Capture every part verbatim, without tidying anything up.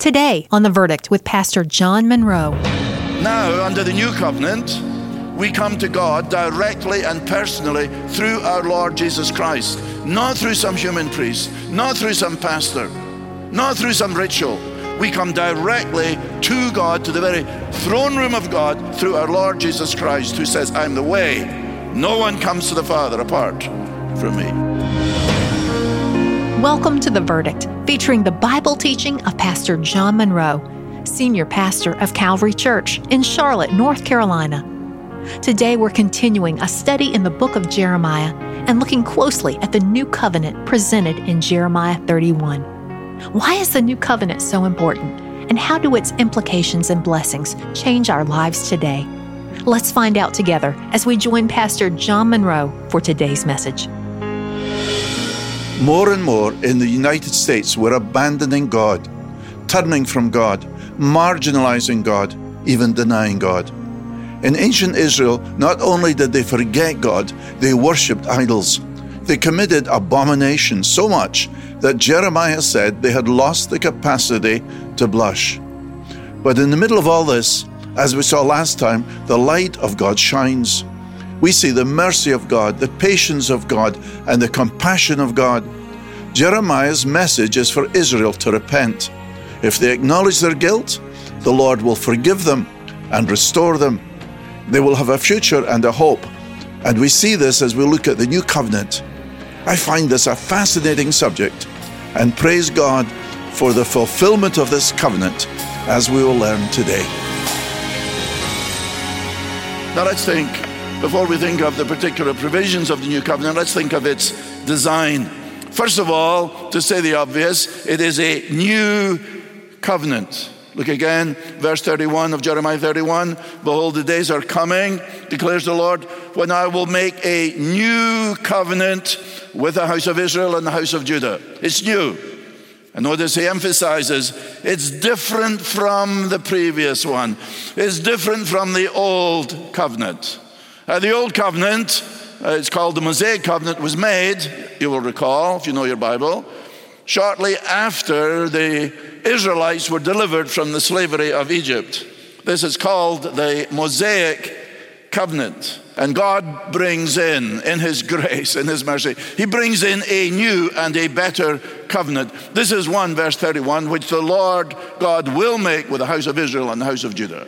Today on The Verdict with Pastor John Monroe. Now, under the new covenant, we come to God directly and personally through our Lord Jesus Christ. Not through some human priest, not through some pastor, not through some ritual. We come directly to God, to the very throne room of God, through our Lord Jesus Christ, who says, I'm the way. No one comes to the Father apart from me. Welcome to The Verdict, featuring the Bible teaching of Pastor John Monroe, Senior Pastor of Calvary Church in Charlotte, North Carolina. Today we're continuing a study in the book of Jeremiah and looking closely at the new covenant presented in Jeremiah thirty-one. Why is the new covenant so important, and how do its implications and blessings change our lives today? Let's find out together as we join Pastor John Monroe for today's message. More and more in the United States, we're abandoning God, turning from God, marginalizing God, even denying God. In ancient Israel, not only did they forget God, they worshipped idols. They committed abomination so much that Jeremiah said they had lost the capacity to blush. But in the middle of all this, as we saw last time, the light of God shines. We see the mercy of God, the patience of God, and the compassion of God. Jeremiah's message is for Israel to repent. If they acknowledge their guilt, the Lord will forgive them and restore them. They will have a future and a hope. And we see this as we look at the new covenant. I find this a fascinating subject, and praise God for the fulfillment of this covenant, as we will learn today. Now let's think, before we think of the particular provisions of the new covenant, let's think of its design. First of all, to say the obvious, it is a new covenant. Look again, verse thirty-one of Jeremiah thirty-one. Behold, the days are coming, declares the Lord, when I will make a new covenant with the house of Israel and the house of Judah. It's new. And notice he emphasizes it's different from the previous one. It's different from the old covenant. Uh, the old covenant, uh, it's called the Mosaic covenant, was made, you will recall, if you know your Bible, shortly after the Israelites were delivered from the slavery of Egypt. This is called the Mosaic covenant. And God brings in, in his grace, in his mercy, he brings in a new and a better covenant. This is one, verse thirty-one, which the Lord God will make with the house of Israel and the house of Judah.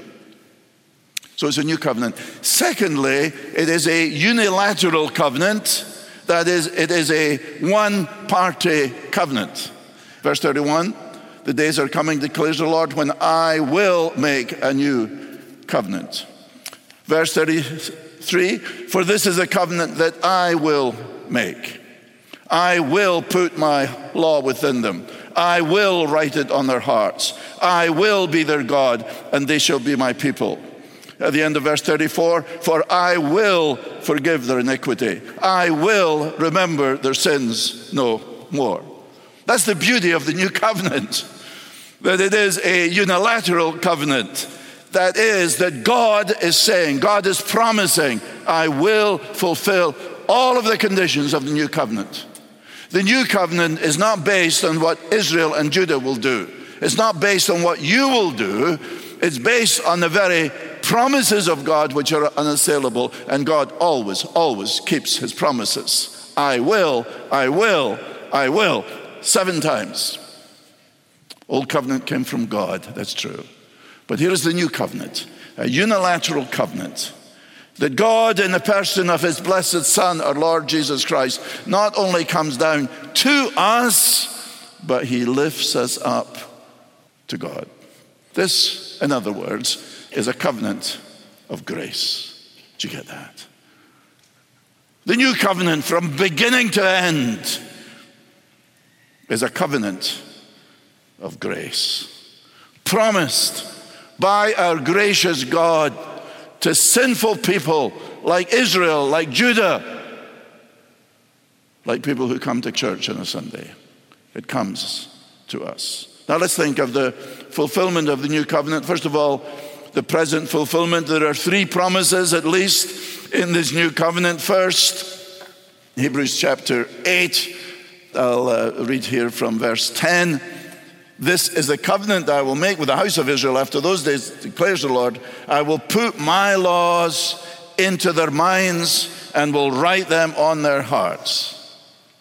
So it's a new covenant. Secondly, it is a unilateral covenant. That is, it is a one-party covenant. Verse thirty-one, the days are coming, declares the Lord, when I will make a new covenant. Verse thirty-three, for this is a covenant that I will make. I will put my law within them. I will write it on their hearts. I will be their God, and they shall be my people. At the end of verse thirty-four, for I will forgive their iniquity. I will remember their sins no more. That's the beauty of the new covenant, that it is a unilateral covenant. That is, that God is saying, God is promising, I will fulfill all of the conditions of the new covenant. The new covenant is not based on what Israel and Judah will do. It's not based on what you will do. It's based on the very promises of God, which are unassailable, and God always, always keeps his promises. I will, I will, I will. Seven times. Old covenant came from God, that's true. But here is the new covenant, a unilateral covenant, that God in the person of his blessed Son, our Lord Jesus Christ, not only comes down to us, but he lifts us up to God. This, in other words, is a covenant of grace. Did you get that? The new covenant from beginning to end is a covenant of grace, promised by our gracious God to sinful people like Israel, like Judah, like people who come to church on a Sunday. It comes to us. Now let's think of the fulfillment of the new covenant. First of all, the present fulfillment. There are three promises at least in this new covenant. First, Hebrews chapter eight. I'll uh, read here from verse ten. This is the covenant that I will make with the house of Israel after those days, declares the Lord. I will put my laws into their minds and will write them on their hearts.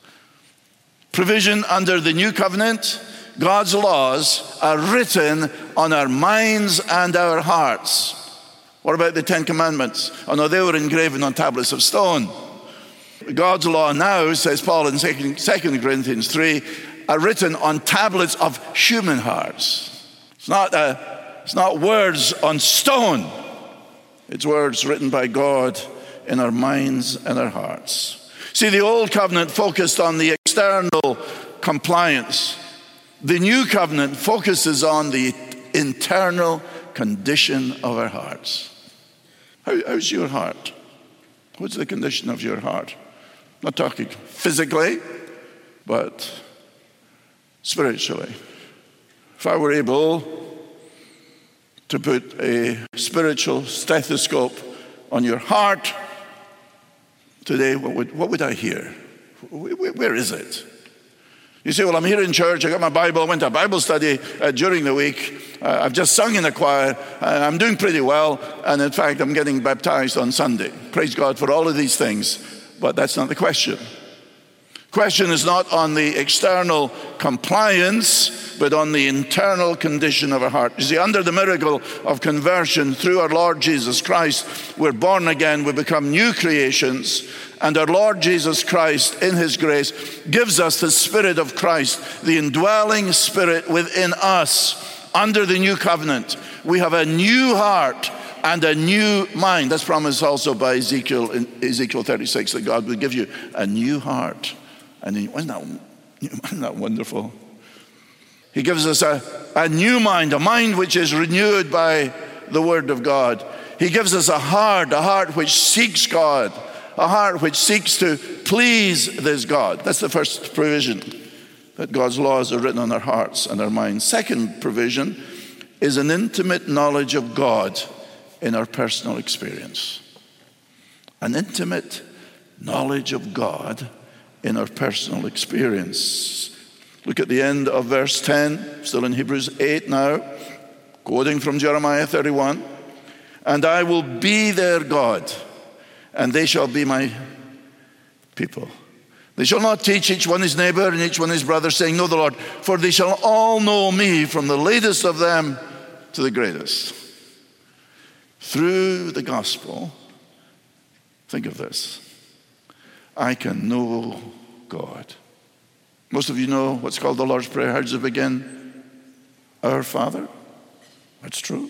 Provision under the new covenant. God's laws are written on our minds and our hearts. What about the Ten Commandments? Oh no, they were engraven on tablets of stone. God's law now, says Paul in Second Corinthians three, are written on tablets of human hearts. It's not, a, it's not words on stone. It's words written by God in our minds and our hearts. See, the old covenant focused on the external compliance. The new covenant focuses on the internal condition of our hearts. How, how's your heart? What's the condition of your heart? I'm not talking physically, but spiritually. If I were able to put a spiritual stethoscope on your heart today, what would, what would I hear? Where, where is it? You say, well, I'm here in church, I got my Bible, I went to a Bible study uh, during the week, uh, I've just sung in the choir, uh, I'm doing pretty well, and in fact, I'm getting baptized on Sunday. Praise God for all of these things, but that's not the question. Question is not on the external compliance, but on the internal condition of our heart. You see, under the miracle of conversion through our Lord Jesus Christ, we're born again, we become new creations, and our Lord Jesus Christ, in His grace, gives us the Spirit of Christ, the indwelling Spirit within us. Under the new covenant, we have a new heart and a new mind. That's promised also by Ezekiel in Ezekiel thirty-six, that God will give you a new heart. And isn't that, isn't that wonderful? He gives us a, a new mind, a mind which is renewed by the Word of God. He gives us a heart, a heart which seeks God, a heart which seeks to please this God. That's the first provision, that God's laws are written on our hearts and our minds. Second provision is an intimate knowledge of God in our personal experience. An intimate knowledge of God in our personal experience. Look at the end of verse ten, still in Hebrews eight now, quoting from Jeremiah thirty-one. And I will be their God, and they shall be my people. They shall not teach each one his neighbor and each one his brother, saying, know the Lord, for they shall all know me, from the latest of them to the greatest. Through the gospel, think of this, I can know God. Most of you know what's called the Lord's Prayer. How does it begin? Our Father. That's true.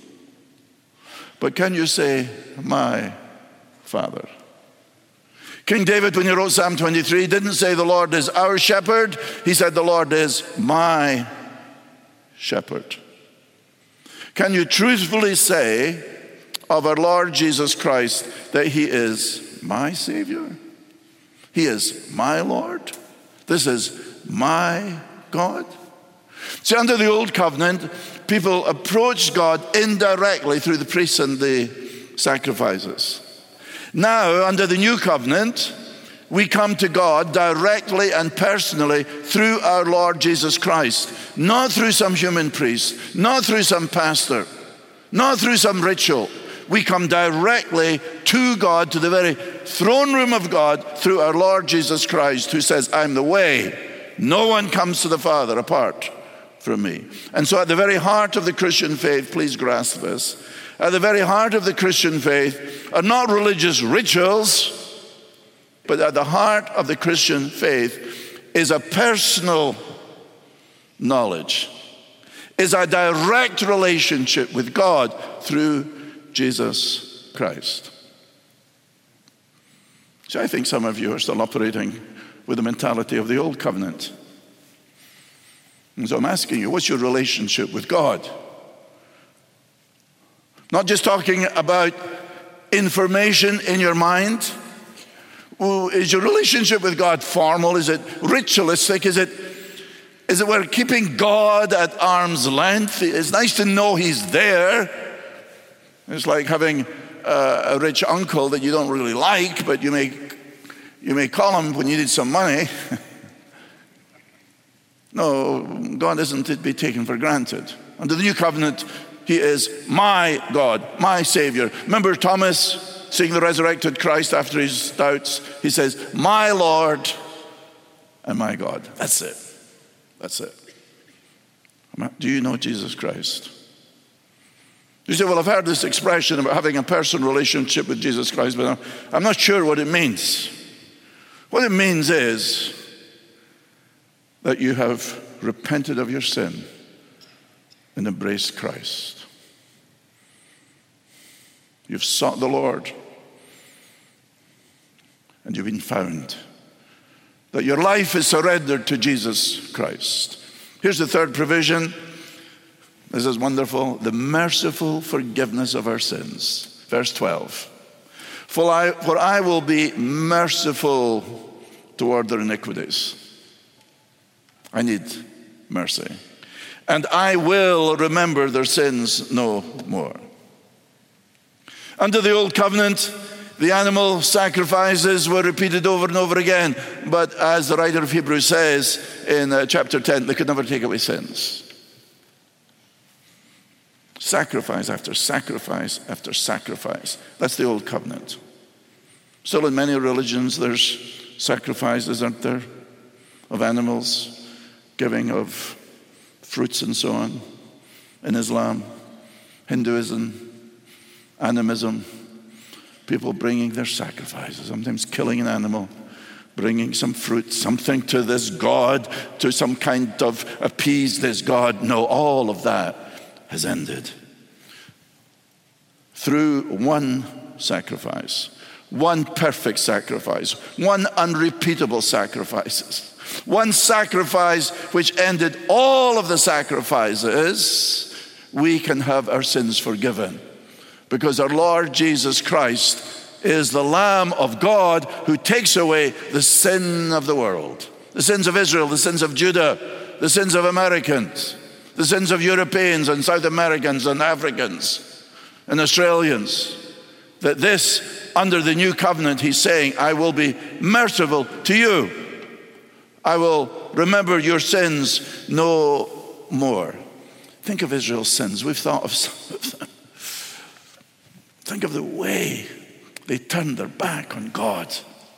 But can you say, my Father? King David, when he wrote Psalm twenty-three, didn't say the Lord is our shepherd. He said the Lord is my shepherd. Can you truthfully say of our Lord Jesus Christ that He is my Savior? He is my Lord. This is my God. See, under the old covenant, people approached God indirectly through the priests and the sacrifices. Now, under the new covenant, we come to God directly and personally through our Lord Jesus Christ. Not through some human priest, not through some pastor, not through some ritual. We come directly to God, to the very throne room of God, through our Lord Jesus Christ, who says, I'm the way. No one comes to the Father apart from me. And so at the very heart of the Christian faith, please grasp this, at the very heart of the Christian faith are not religious rituals, but at the heart of the Christian faith is a personal knowledge, is a direct relationship with God through Jesus Christ. So I think some of you are still operating with the mentality of the old covenant. And so I'm asking you, what's your relationship with God? Not just talking about information in your mind. Well, is your relationship with God formal? Is it ritualistic? Is it, is it we're keeping God at arm's length? It's nice to know He's there. It's like having uh, a rich uncle that you don't really like, but you may, you may call him when you need some money. No, God isn't to be taken for granted. Under the new covenant, he is my God, my Savior. Remember Thomas seeing the resurrected Christ after his doubts? He says, my Lord and my God. That's it. That's it. Do you know Jesus Christ? You say, well, I've heard this expression about having a personal relationship with Jesus Christ, but I'm not sure what it means. What it means is that you have repented of your sin and embraced Christ. You've sought the Lord and you've been found. That your life is surrendered to Jesus Christ. Here's the third provision. This is wonderful. The merciful forgiveness of our sins. Verse twelve. For I, for I will be merciful toward their iniquities. I need mercy. And I will remember their sins no more. Under the old covenant, the animal sacrifices were repeated over and over again. But as the writer of Hebrews says in uh, chapter ten, they could never take away sins. Sacrifice after sacrifice after sacrifice. That's the old covenant. Still in many religions there's sacrifices, aren't there? Of animals, giving of fruits and so on. In Islam, Hinduism, animism, people bringing their sacrifices, sometimes killing an animal, bringing some fruit, something to this God, to some kind of appease this God. No, all of that has ended. Through one sacrifice, one perfect sacrifice, one unrepeatable sacrifice, one sacrifice which ended all of the sacrifices, we can have our sins forgiven. Because our Lord Jesus Christ is the Lamb of God who takes away the sin of the world. The sins of Israel, the sins of Judah, the sins of Americans, the sins of Europeans and South Americans and Africans and Australians. That this, under the new covenant, he's saying, I will be merciful to you. I will remember your sins no more. Think of Israel's sins. We've thought of some of them. Think of the way they turned their back on God.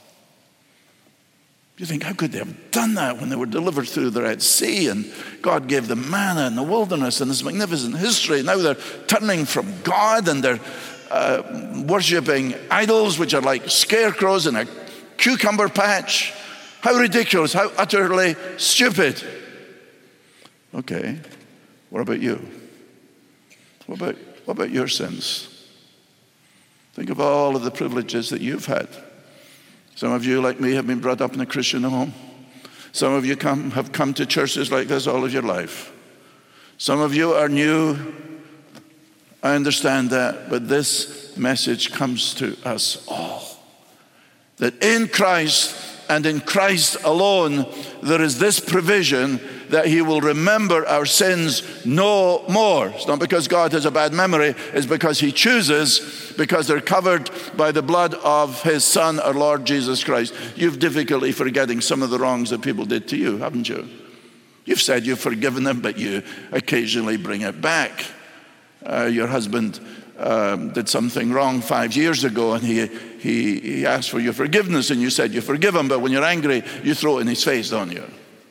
You think, how could they have done that when they were delivered through the Red Sea and God gave them manna in the wilderness and this magnificent history? Now they're turning from God and they're uh, worshipping idols which are like scarecrows in a cucumber patch. How ridiculous, how utterly stupid. Okay, what about you? What about, what about your sins? Think of all of the privileges that you've had. Some of you, like me, have been brought up in a Christian home. Some of you come, have come to churches like this all of your life. Some of you are new. I understand that, but this message comes to us all. That in Christ and in Christ alone, there is this provision that he will remember our sins no more. It's not because God has a bad memory, it's because he chooses, because they're covered by the blood of his Son, our Lord Jesus Christ. You've difficulty forgetting some of the wrongs that people did to you, haven't you? You've said you've forgiven them, but you occasionally bring it back. Uh, your husband um, did something wrong five years ago, and he, he, he asked for your forgiveness, and you said you forgive him, but when you're angry, you throw it in his face, don't you?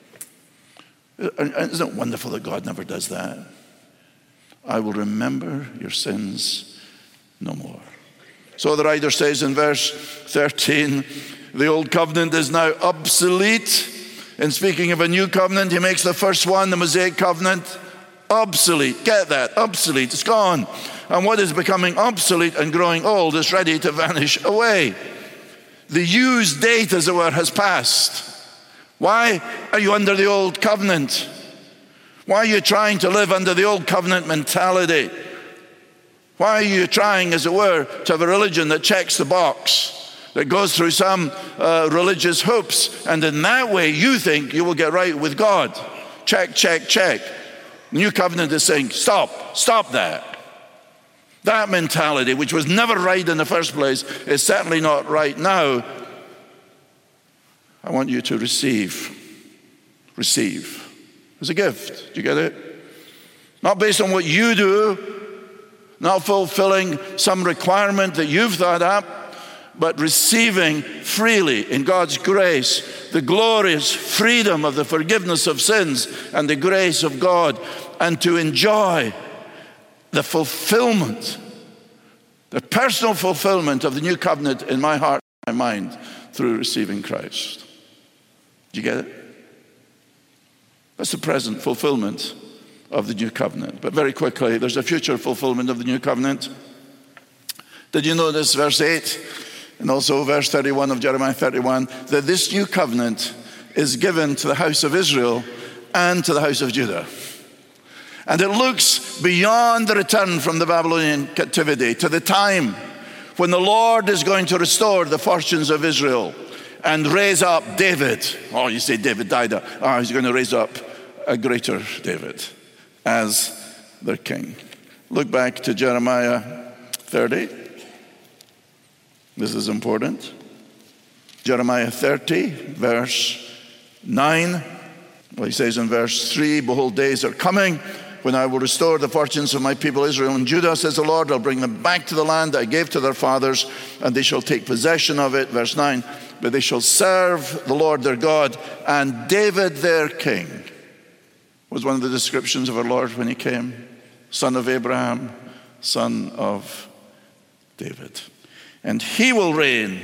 Isn't it wonderful that God never does that? I will remember your sins no more. So the writer says in verse thirteen, the old covenant is now obsolete. And speaking of a new covenant, he makes the first one, the Mosaic covenant, obsolete. Get that? Obsolete. It's gone. And what is becoming obsolete and growing old is ready to vanish away. The use date, as it were, has passed. Why are you under the old covenant? Why are you trying to live under the old covenant mentality? Why are you trying, as it were, to have a religion that checks the box, that goes through some uh, religious hoops, and in that way you think you will get right with God? Check, check, check. New covenant is saying, stop, stop that. That mentality, which was never right in the first place, is certainly not right now. I want you to receive, receive It's a gift. Do you get it? Not based on what you do, not fulfilling some requirement that you've thought up, but receiving freely in God's grace the glorious freedom of the forgiveness of sins and the grace of God, and to enjoy the fulfillment, the personal fulfillment of the new covenant in my heart and my mind through receiving Christ. Do you get it? That's the present fulfillment of the new covenant. But very quickly, there's a future fulfillment of the new covenant. Did you notice verse eight and also verse thirty-one of Jeremiah thirty-one, that this new covenant is given to the house of Israel and to the house of Judah? And it looks beyond the return from the Babylonian captivity to the time when the Lord is going to restore the fortunes of Israel and raise up David. Oh, you say David died. Oh, he's going to raise up a greater David as their king. Look back to Jeremiah thirty. This is important. Jeremiah thirty, verse nine. Well, he says in verse three, behold, days are coming when I will restore the fortunes of my people Israel and Judah, says the Lord. I'll bring them back to the land that I gave to their fathers, and they shall take possession of it. Verse nine, but they shall serve the Lord their God and David their king. Was one of the descriptions of our Lord when he came. Son of Abraham, son of David. And he will reign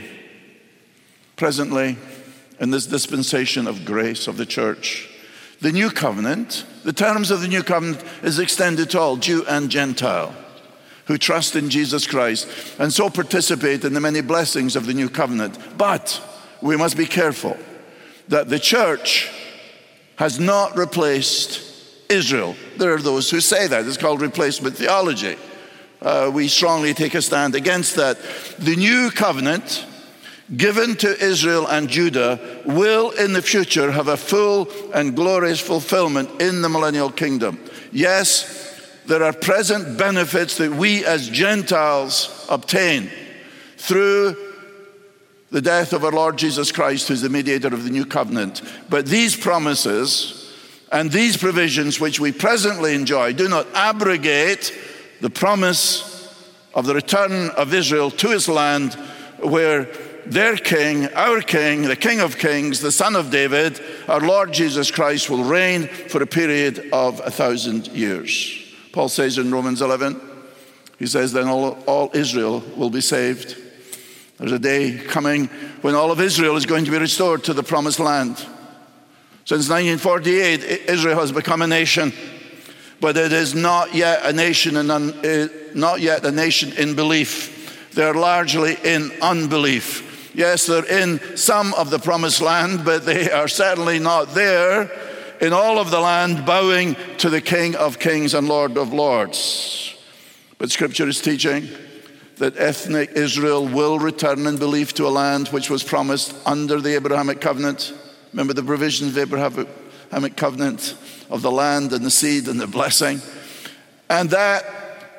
presently in this dispensation of grace of the church. The new covenant, the terms of the new covenant is extended to all, Jew and Gentile, who trust in Jesus Christ and so participate in the many blessings of the new covenant. But we must be careful that the church has not replaced Israel. There are those who say that. It's called replacement theology. Uh, we strongly take a stand against that. The new covenant given to Israel and Judah will in the future have a full and glorious fulfillment in the millennial kingdom. Yes, there are present benefits that we as Gentiles obtain through the death of our Lord Jesus Christ, who's the mediator of the new covenant. But these promises and these provisions which we presently enjoy do not abrogate the promise of the return of Israel to his land, where their king, our king, the King of Kings, the Son of David, our Lord Jesus Christ, will reign for a period of a thousand years. Paul says in Romans eleven, he says, then all, all Israel will be saved. There's a day coming when all of Israel is going to be restored to the promised land. Since nineteen forty-eight, Israel has become a nation, but it is not yet a nation in un, uh, not yet a nation in belief. They're largely in unbelief. Yes, they're in some of the promised land, but they are certainly not there in all of the land, bowing to the King of Kings and Lord of Lords. But Scripture is teaching that ethnic Israel will return in belief to a land which was promised under the Abrahamic covenant. Remember the provisions of the Abrahamic covenant of the land and the seed and the blessing. And that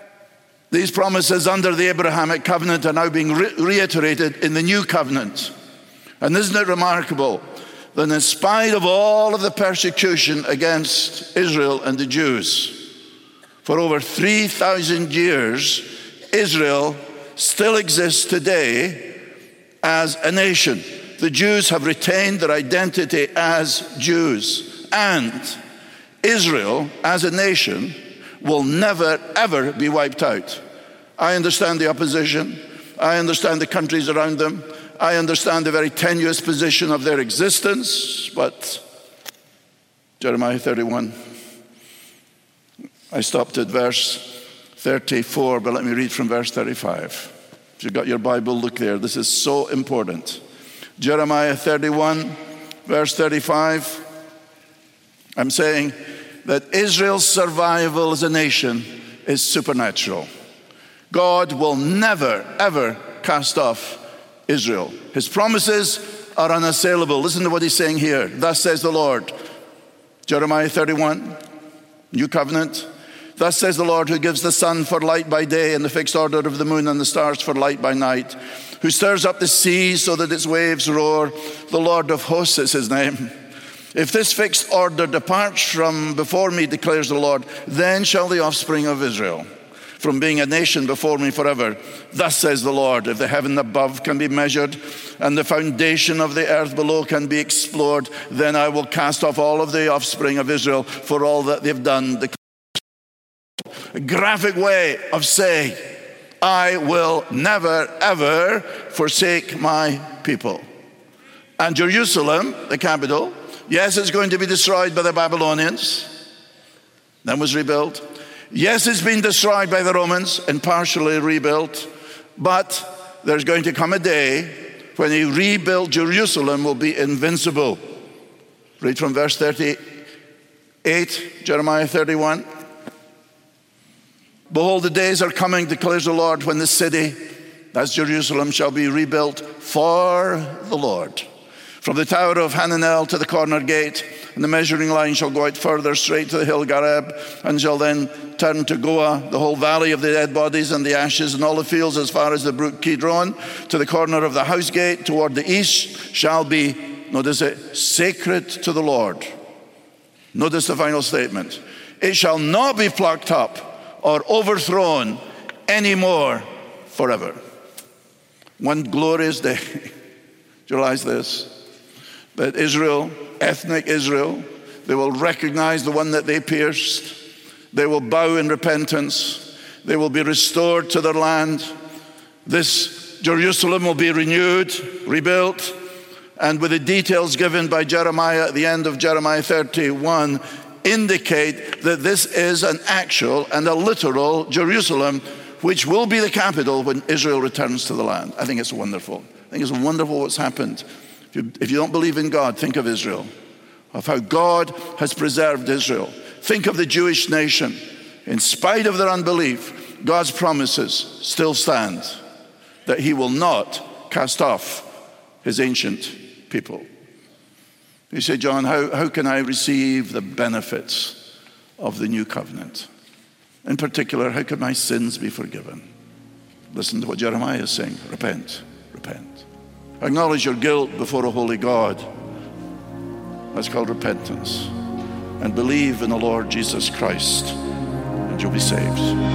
these promises under the Abrahamic covenant are now being re- reiterated in the new covenant. And isn't it remarkable that in spite of all of the persecution against Israel and the Jews, for over three thousand years, Israel still exists today as a nation. The Jews have retained their identity as Jews. And Israel, as a nation, will never, ever be wiped out. I understand the opposition. I understand the countries around them. I understand the very tenuous position of their existence. But Jeremiah thirty-one, I stopped at verse thirty-four, but let me read from verse thirty-five. If you've got your Bible, look there. This is so important. Jeremiah thirty-one, verse thirty-five. I'm saying that Israel's survival as a nation is supernatural. God will never, ever cast off Israel. His promises are unassailable. Listen to what he's saying here. Thus says the Lord. Jeremiah thirty-one, New Covenant. Thus says the Lord, who gives the sun for light by day and the fixed order of the moon and the stars for light by night, who stirs up the sea so that its waves roar. The Lord of hosts is his name. If this fixed order departs from before me, declares the Lord, then shall the offspring of Israel from being a nation before me forever. Thus says the Lord, if the heaven above can be measured and the foundation of the earth below can be explored, then I will cast off all of the offspring of Israel for all that they've done. A graphic way of saying, I will never, ever forsake my people. And Jerusalem, the capital, yes, it's going to be destroyed by the Babylonians, then was rebuilt. Yes, it's been destroyed by the Romans and partially rebuilt, but there's going to come a day when a rebuilt Jerusalem will be invincible. Read from verse thirty-eight, Jeremiah thirty-one. Behold, the days are coming, declares the Lord, when the city, that's Jerusalem, shall be rebuilt for the Lord. From the tower of Hananel to the corner gate, and the measuring line shall go out further, straight to the hill Gareb, and shall then turn to Goah, the whole valley of the dead bodies and the ashes, and all the fields as far as the brook Kidron, to the corner of the house gate toward the east, shall be, notice it, sacred to the Lord. Notice the final statement. It shall not be plucked up or overthrown anymore forever. One glorious day. Do you realize this? That Israel, ethnic Israel, they will recognize the one that they pierced. They will bow in repentance. They will be restored to their land. This Jerusalem will be renewed, rebuilt, and with the details given by Jeremiah at the end of Jeremiah thirty-one, indicate that this is an actual and a literal Jerusalem, which will be the capital when Israel returns to the land. I think it's wonderful. I think it's wonderful what's happened. If you, if you don't believe in God, think of Israel, of how God has preserved Israel. Think of the Jewish nation. In spite of their unbelief, God's promises still stand, that he will not cast off his ancient people. You say, John, how, how can I receive the benefits of the new covenant? In particular, how can my sins be forgiven? Listen to what Jeremiah is saying. Repent, repent. Acknowledge your guilt before a holy God. That's called repentance. And believe in the Lord Jesus Christ, and you'll be saved.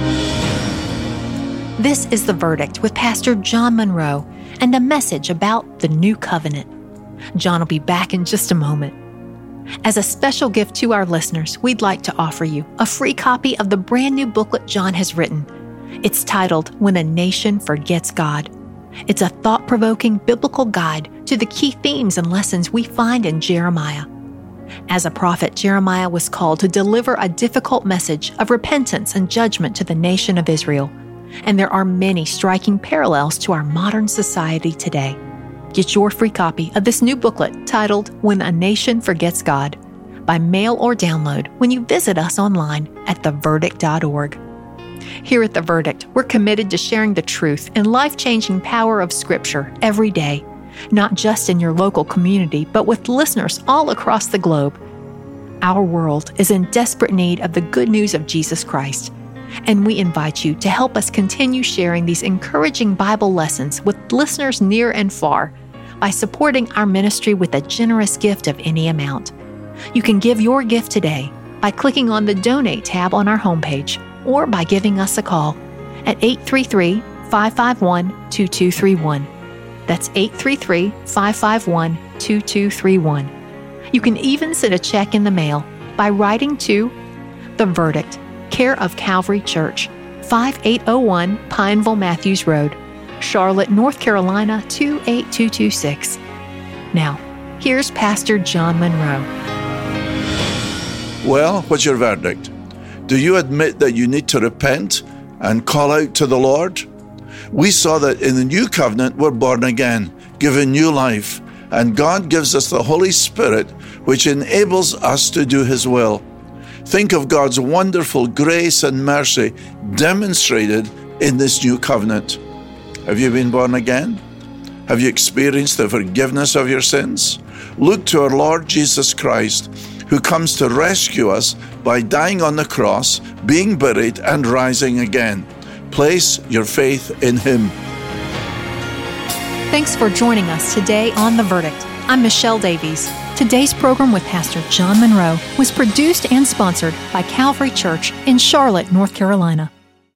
This is The Verdict with Pastor John Monroe and a message about the new covenant. John will be back in just a moment. As a special gift to our listeners, we'd like to offer you a free copy of the brand new booklet John has written. It's titled, When a Nation Forgets God. It's a thought-provoking biblical guide to the key themes and lessons we find in Jeremiah. As a prophet, Jeremiah was called to deliver a difficult message of repentance and judgment to the nation of Israel. And there are many striking parallels to our modern society today. Get your free copy of this new booklet titled, When a Nation Forgets God, by mail or download when you visit us online at the verdict dot org. Here at The Verdict, we're committed to sharing the truth and life-changing power of Scripture every day, not just in your local community, but with listeners all across the globe. Our world is in desperate need of the good news of Jesus Christ, and we invite you to help us continue sharing these encouraging Bible lessons with listeners near and far by supporting our ministry with a generous gift of any amount. You can give your gift today by clicking on the Donate tab on our homepage, or by giving us a call at eight three three, five five one, two two three one. That's eight three three, five five one, two two three one. You can even send a check in the mail by writing to The Verdict, care of Calvary Church, five eight oh one Pineville Matthews Road, Charlotte, North Carolina two eight two two six. Now, here's Pastor John Monroe. Well, what's your verdict? Do you admit that you need to repent and call out to the Lord? We saw that in the new covenant, we're born again, given new life, and God gives us the Holy Spirit, which enables us to do his will. Think of God's wonderful grace and mercy demonstrated in this new covenant. Have you been born again? Have you experienced the forgiveness of your sins? Look to our Lord Jesus Christ, who comes to rescue us by dying on the cross, being buried, and rising again. Place your faith in him. Thanks for joining us today on The Verdict. I'm Michelle Davies. Today's program with Pastor John Monroe was produced and sponsored by Calvary Church in Charlotte, North Carolina.